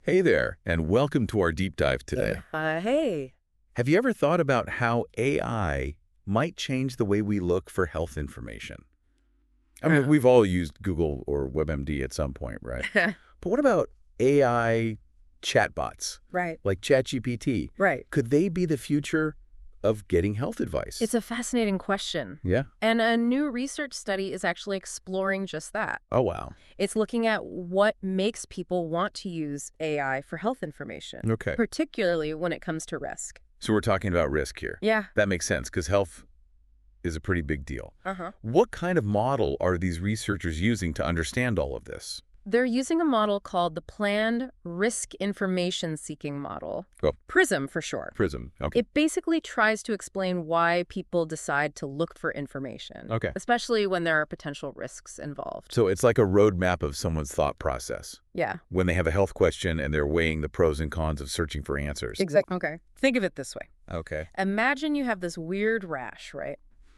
Hey there, and welcome to our deep dive today. Hey. Have you ever thought about how AI might change the way we look for health information? I mean, Uh, we've all used Google or WebMD at some point, right? But what about AI chatbots Right, like ChatGPT? right. Could they be the future of getting health It's advice? a fascinating question. Yeah. And a new research study is actually exploring just that. Oh, wow. It's looking at what makes people want to use AI for health information, Okay. particularly when it comes to risk. So we're talking about risk here. Yeah. That makes sense because health is a pretty big deal. Uh-huh. What kind of model are these researchers using to understand all of this? They're using a model called the Planned Risk Information Seeking Model, Oh, PRISM for short. Prism. Okay. It basically tries to explain why people decide to look for information, Okay. especially when there are potential risks involved. So it's like a roadmap of someone's thought process Yeah. when they have a health question and they're weighing the pros and cons of searching for answers. Exactly. Okay. Think of it this way. Okay. Imagine you have this weird rash, right?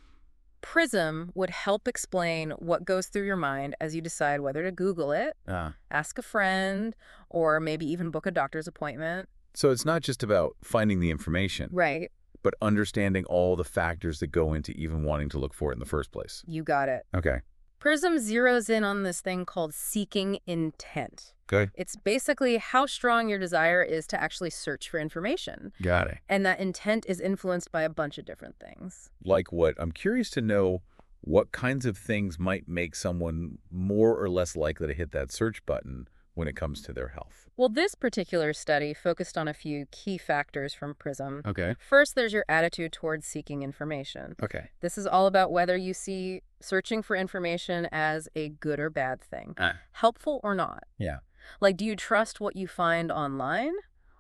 Prism would help explain what goes through your mind as you decide whether to Google it, ask a friend, or maybe even book a doctor's appointment. So it's not just about finding the information, Right. but understanding all the factors that go into even wanting to look for it in the first place. You got it. Okay. Prism zeroes in on this thing called seeking intent. Okay. It's basically how strong your desire is to actually search for information. Got it. And that intent is influenced by a bunch of different things. Like what? I'm curious to know what kinds of things might make someone more or less likely to hit that search button when it comes to their health. Well, this particular study focused on a few key factors from PRISM. Okay. First, there's your attitude towards seeking information. Okay. This is all about whether you see searching for information as a good or bad thing, helpful or not. Yeah. Like, do you trust what you find online,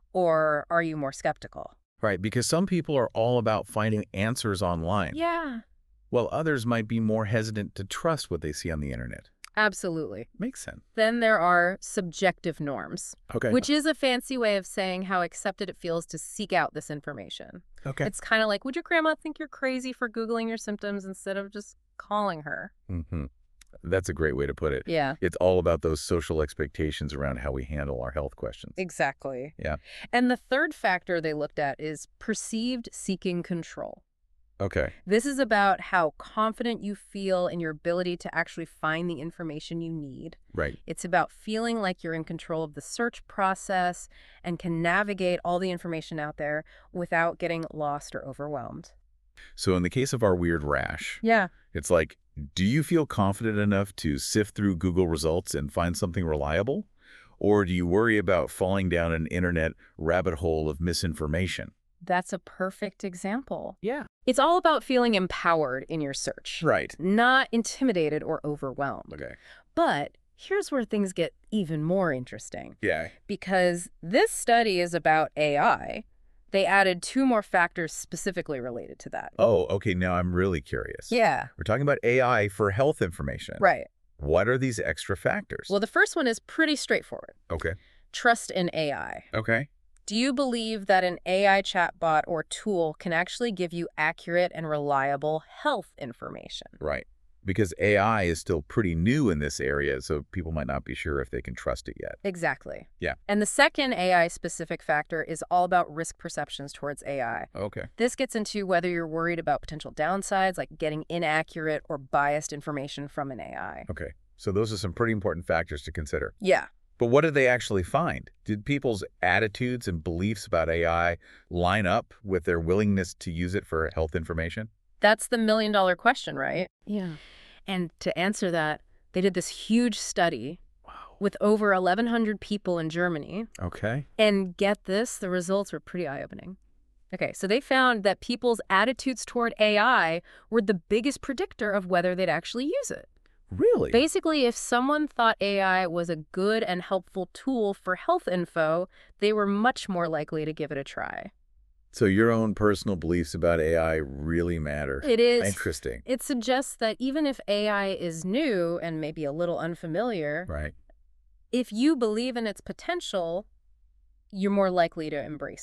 or are you more skeptical? Right, because some people are all about finding answers online, Yeah, while others might be more hesitant to trust what they see on the internet. absolutely. Makes sense. Then there are subjective norms, Okay. which is a fancy way of saying how accepted it feels to seek out this information. Okay. It's kind of like, would your grandma think you're crazy for Googling your symptoms instead of just calling her? Mm-hmm. That's a great way to put it. Yeah, It's all about those social expectations around how we handle our health questions. exactly. Yeah. And the third factor they looked at is perceived seeking control. Okay. This is about how confident you feel in your ability to actually find the information you need. Right. It's about feeling like you're in control of the search process and can navigate all the information out there without getting lost or overwhelmed. So in the case of our weird rash, Yeah. it's like, do you feel confident enough to sift through Google results and find something reliable? Or do you worry about falling down an internet rabbit hole of misinformation? That's a perfect example. Yeah. It's all about feeling empowered in your search, Right. not intimidated or overwhelmed. Okay. But here's where things get even more interesting. Yeah. Because this study is about AI, they added two more factors specifically related to that. Oh, okay. Now I'm really curious. Yeah, We're talking about AI for health information. right. What are these extra factors? Well, the first one is pretty straightforward. Okay. Trust in AI. Okay. Do you believe that an AI chatbot or tool can actually give you accurate and reliable health information? Right. Because AI is still pretty new in this area, so people might not be sure if they can trust it yet. Exactly. Yeah. And the second AI-specific factor is all about risk perceptions towards AI. Okay. This gets into whether you're worried about potential downsides, like getting inaccurate or biased information from an AI. Okay. So those are some pretty important factors to consider. Yeah. But what did they actually find? Did people's attitudes and beliefs about AI line up with their willingness to use it for health information? That's the million-dollar question, right? Yeah. And to answer that, they did this huge study Wow. with over 1,100 people in Germany. Okay. And get this, the results were pretty eye-opening. Okay, so they found that people's attitudes toward AI were the biggest predictor of whether they'd actually use it. Really? Basically, if someone thought AI was a good and helpful tool for health info, they were much more likely to give it a try. So your own personal beliefs about AI really matter. It is. Interesting. It suggests that even if AI is new and maybe a little unfamiliar, Right. if you believe in its potential, you're more likely to embrace it.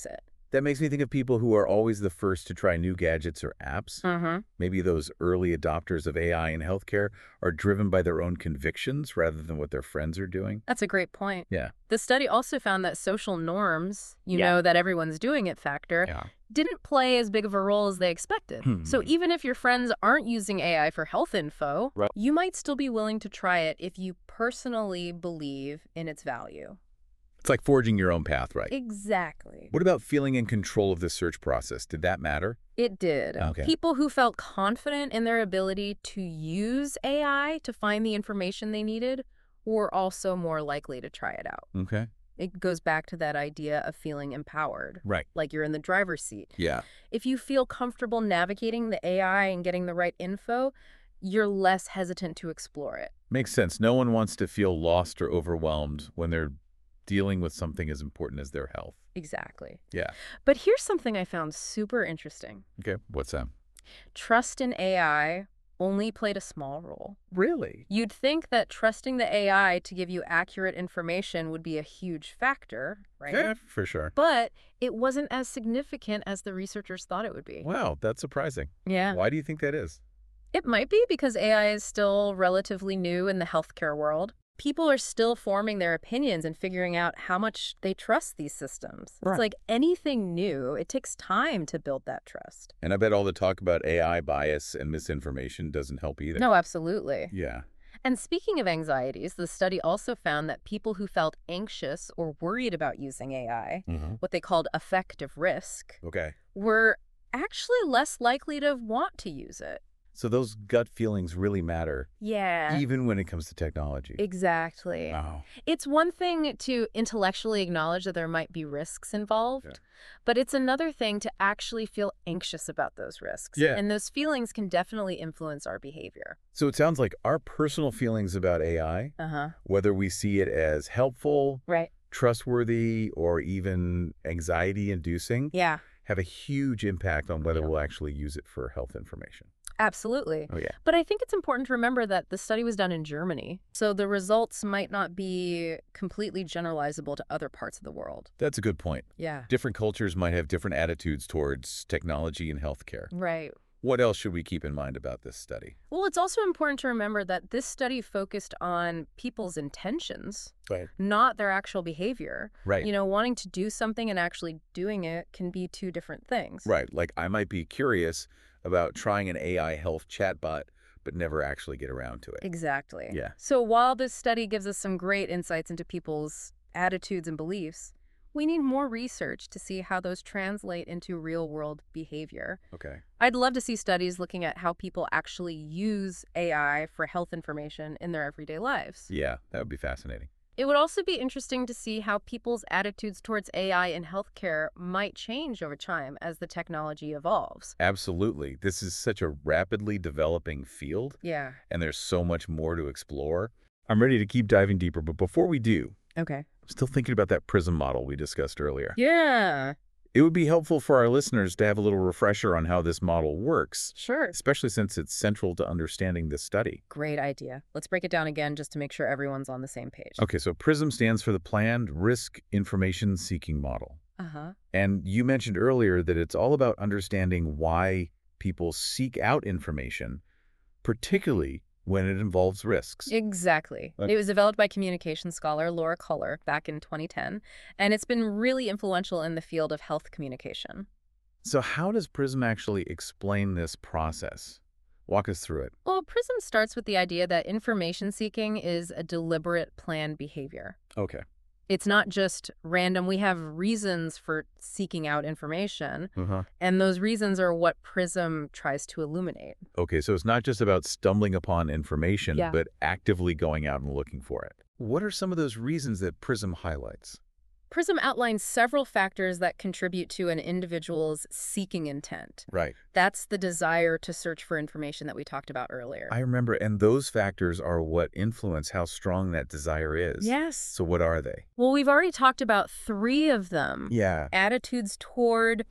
That makes me think of people who are always the first to try new gadgets or apps. Mm-hmm. Maybe those early adopters of AI in healthcare are driven by their own convictions rather than what their friends are doing. That's a great point. Yeah. The study also found that social norms, Yeah. that everyone's doing it factor, Yeah. didn't play as big of a role as they expected. So even if your friends aren't using AI for health info, Right. you might still be willing to try it if you personally believe in its value. It's like forging your own path, right? Exactly. What about feeling in control of the search process? Did that matter? It did. Okay. People who felt confident in their ability to use AI to find the information they needed were also more likely to try it out. Okay. It goes back to that idea of feeling empowered, Right. like you're in the driver's seat. Yeah. If you feel comfortable navigating the AI and getting the right info, you're less hesitant to explore it. Makes sense. No one wants to feel lost or overwhelmed when they're dealing with something as important as their health. Exactly. Yeah. But here's something I found super interesting. Okay. What's that? Trust in AI only played a small role. Really? You'd think that trusting the AI to give you accurate information would be a huge factor, right? Yeah, for sure. But it wasn't as significant as the researchers thought it would be. Wow, that's surprising. Yeah. Why do you think that is? It might be because AI is still relatively new in the healthcare world. People are still forming their opinions and figuring out how much they trust these systems. Right. It's like anything new, it takes time to build that trust. And I bet all the talk about AI bias and misinformation doesn't help either. No, absolutely. Yeah. And speaking of anxieties, the study also found that people who felt anxious or worried about using AI, what they called affective risk, Okay. were actually less likely to want to use it. So those gut feelings really matter, Yeah. even when it comes to technology. Exactly. Wow. It's one thing to intellectually acknowledge that there might be risks involved, but it's another thing to actually feel anxious about those risks. Yeah. And those feelings can definitely influence our behavior. So it sounds like our personal feelings about AI, whether we see it as helpful, Right. trustworthy, or even anxiety-inducing, Yeah. have a huge impact on whether we'll actually use it for health information. Absolutely. Oh, yeah. But I think it's important to remember that the study was done in Germany, so the results might not be completely generalizable to other parts of the world. That's a good point. Yeah. Different cultures might have different attitudes towards technology and healthcare. Right. What else should we keep in mind about this study? Well, it's also important to remember that this study focused on people's intentions, Right. not their actual behavior. Right. Wanting to do something and actually doing it can be two different things. Right. Like I might be curious about trying an AI health chatbot, but never actually get around to it. Exactly. Yeah. So while this study gives us some great insights into people's attitudes and beliefs, we need more research to see how those translate into real-world behavior. Okay. I'd love to see studies looking at how people actually use AI for health information in their everyday lives. Yeah, that would be fascinating. It would also be interesting to see how people's attitudes towards AI in healthcare might change over time as the technology evolves. Absolutely. This is such a rapidly developing field, Yeah. and there's so much more to explore. I'm ready to keep diving deeper, but before we do, Okay. I'm still thinking about that PRISM model we discussed earlier. Yeah. It would be helpful for our listeners to have a little refresher on how this model works, Sure. especially since it's central to understanding this study. Great idea. Let's break it down again just to make sure everyone's on the same page. Okay, so PRISM stands for the Planned Risk Information Seeking Model. Uh-huh. And you mentioned earlier that it's all about understanding why people seek out information, particularly when it involves risks. Exactly. It was developed by communication scholar Laura Culler back in 2010, and it's been really influential in the field of health communication. So how does PRISM actually explain this process? Walk us through it. Well, PRISM starts with the idea that information seeking is a deliberate, planned behavior. Okay. It's not just random. We have reasons for seeking out information, and those reasons are what PRISM tries to illuminate. Okay, so it's not just about stumbling upon information, Yeah. but actively going out and looking for it. What are some of those reasons that PRISM highlights? PRISM outlines several factors that contribute to an individual's seeking intent. Right. That's the desire to search for information that we talked about earlier. I remember, and those factors are what influence how strong that desire is. Yes. So what are they? Well, we've already talked about 3 of them. Yeah. Attitudes toward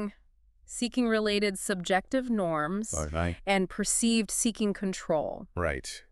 seeking related subjective norms Okay. and perceived seeking control. Right.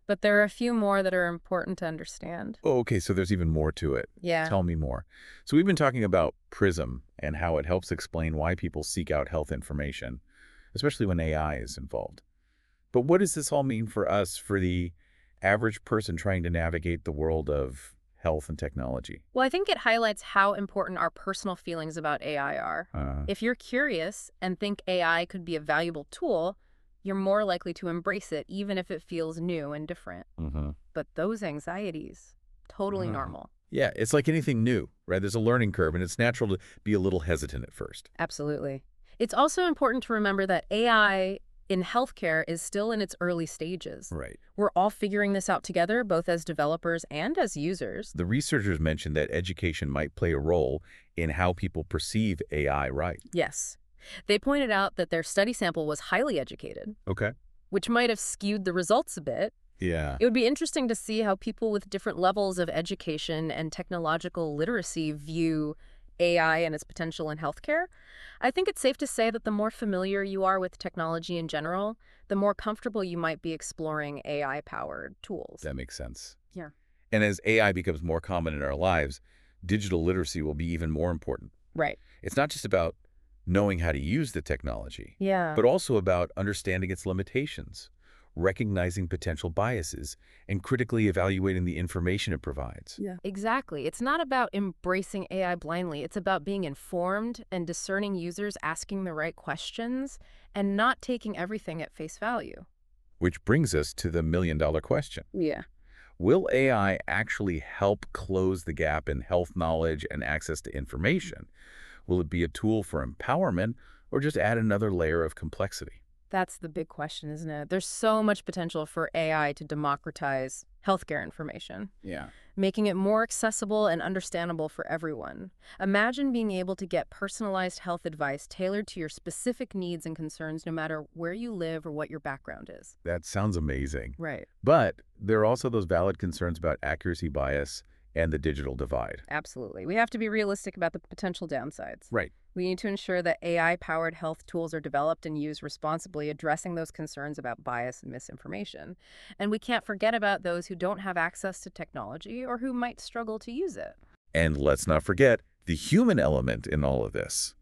but there are a few more that are important to understand. Oh, okay, so there's even more to it. Yeah. Tell me more. So we've been talking about PRISM and how it helps explain why people seek out health information, especially when AI is involved. But what does this all mean for us, for the average person trying to navigate the world of health and technology? Well, I think it highlights how important our personal feelings about AI are. If you're curious and think AI could be a valuable tool, you're more likely to embrace it, even if it feels new and different. But those anxieties, totally normal. Yeah, it's like anything new, right? There's a learning curve, and it's natural to be a little hesitant at first. Absolutely. It's also important to remember that AI in healthcare is still in its early stages. Right. We're all figuring this out together, both as developers and as users. The researchers mentioned that education might play a role in how people perceive AI, right? Yes. They pointed out that their study sample was highly educated, Okay. which might have skewed the results a bit. Yeah. It would be interesting to see how people with different levels of education and technological literacy view AI and its potential in healthcare. I think it's safe to say that the more familiar you are with technology in general, the more comfortable you might be exploring AI-powered tools. That makes sense. Yeah. And as AI becomes more common in our lives, digital literacy will be even more important. Right. It's not just about knowing how to use the technology, Yeah. but also about understanding its limitations, recognizing potential biases, and critically evaluating the information it provides. Yeah. Exactly. It's not about embracing AI blindly. It's about being informed and discerning users asking the right questions and not taking everything at face value. Which brings us to the million-dollar question. Yeah. Will AI actually help close the gap in health knowledge and access to information? Will it be a tool for empowerment or just add another layer of complexity? That's the big question, isn't it? There's so much potential for AI to democratize healthcare information, Yeah. making it more accessible and understandable for everyone. Imagine being able to get personalized health advice tailored to your specific needs and concerns, no matter where you live or what your background is. That sounds amazing. Right. But there are also those valid concerns about accuracy bias and the digital divide. Absolutely. We have to be realistic about the potential downsides. Right. We need to ensure that AI-powered health tools are developed and used responsibly, addressing those concerns about bias and misinformation. And we can't forget about those who don't have access to technology or who might struggle to use it. And let's not forget the human element in all of this.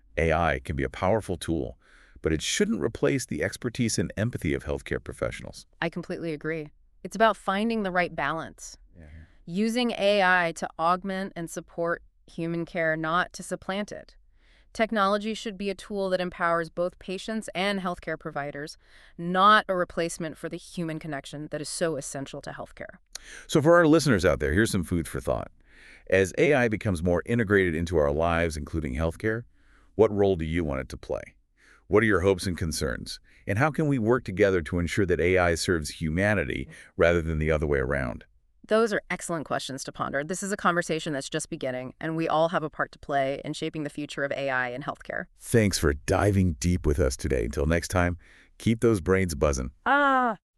AI can be a powerful tool, but it shouldn't replace the expertise and empathy of healthcare professionals. I completely agree. It's about finding the right balance. Using AI to augment and support human care, not to supplant it. Technology should be a tool that empowers both patients and healthcare providers, not a replacement for the human connection that is so essential to healthcare. So for our listeners out there, here's some food for thought. As AI becomes more integrated into our lives, including healthcare, what role do you want it to play? What are your hopes and concerns? And how can we work together to ensure that AI serves humanity rather than the other way around? Those are excellent questions to ponder. This is a conversation that's just beginning, and we all have a part to play in shaping the future of AI in healthcare. Thanks for diving deep with us today. Until next time, keep those brains buzzing.